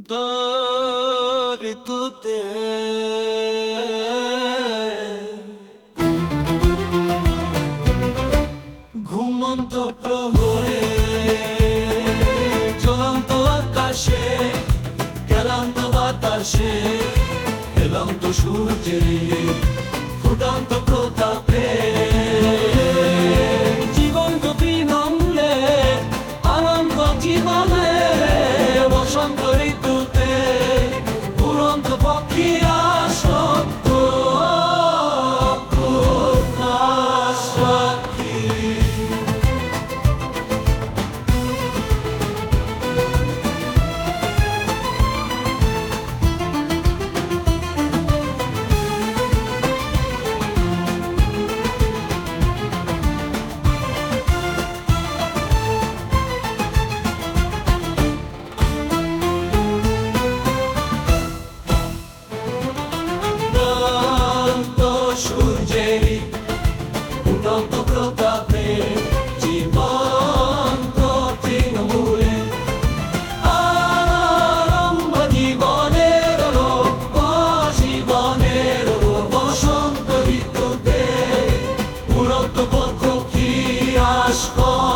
ঋতুতে ঘুমন্ত প্রহরে জ্বলন্ত আকাশে ক্লান্ত বাতাসে হেলন্ত সূর্যের ফুটন্ত প্রতাপে জীবন বিনন্দে আনন্দ জীবনে বসন্ত ঋতুতে উড়ন্ত পক্ষীরা সত্য ফুটন্ত প্রতাপে জীবন্ত তৃণমূলে আরম্ভ জীবনের জীবনের বসন্ত ঋতুতে উড়ন্ত পক্ষী আসক